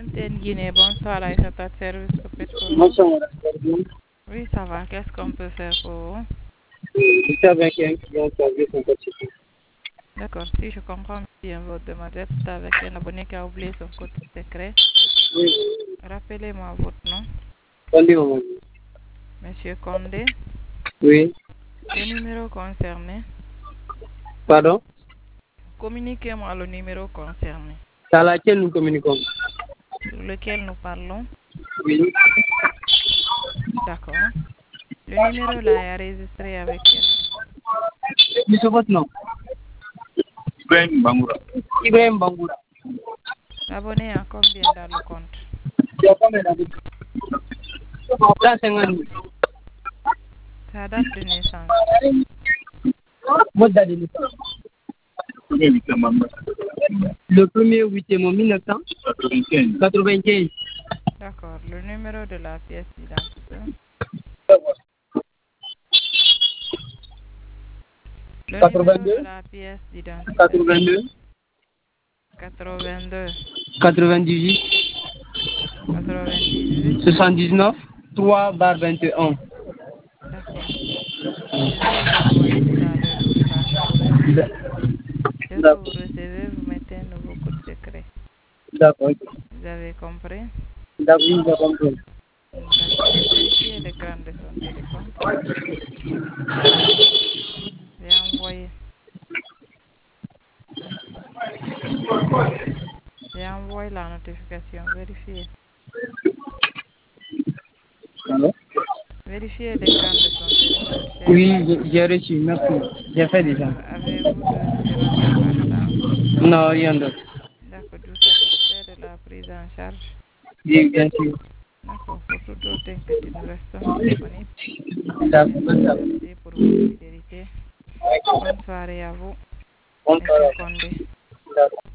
Antenne Guinée, bonsoir Aïssata, service Copetco. Bonsoir, madame. Oui, ça va. Qu'est-ce qu'on peut faire pour vous? Je suis avec un client qui a oublié son code secret. D'accord, si je comprends bien votre demande, vous êtes avec un abonné qui a oublié son code secret. Oui. Rappelez-moi votre nom. Condé, maman. Monsieur Condé. Oui. Le numéro concerné. Pardon? Communiquez-moi le numéro concerné. C'est à laquelle nous communiquons. Sur lequel nous parlons. Oui. D'accord. Le numéro là est enregistré avec quel nom? Monsieur, votre nom? Ibrahim Bangoura. Ibrahim Bangoura. L'abonné a combien dans le compte? Il y a combien d'années? 150 000. Sa date de naissance. Votre date de naissance? Le 1er 8 1995. D'accord. Le numéro de la pièce d'identité. Le 82. numéro de la pièce d'identité. 82. 82. 98. 98. 79. 3/21. D'accord. Je vais vous envoyer tout à l'heure le flash pour vérifier. Dès que vous recevez, vous mettez un nouveau code secret. D'accord. Vous avez compris? D'accord, j'ai compris. D'accord. Vérifiez l'écran de son téléphone. J'ai envoyé. J'ai envoyé la notification. Vérifiez. Allô? Vérifiez l'écran de son téléphone. Oui, j'ai reçu, merci. J'ai fait déjà. Avez-vous d'autres demandes à l'instant? Non, rien d'autre. D'accord. Vous satisfait de la prise en charge? Oui, bien sûr. D'accord. Pour toute autre inquiétude, nous restons disponibles. D'accord. Merci pour votre fidélité. Bonne soirée à vous, Bonne Monsieur soirée. Condé. D'accord.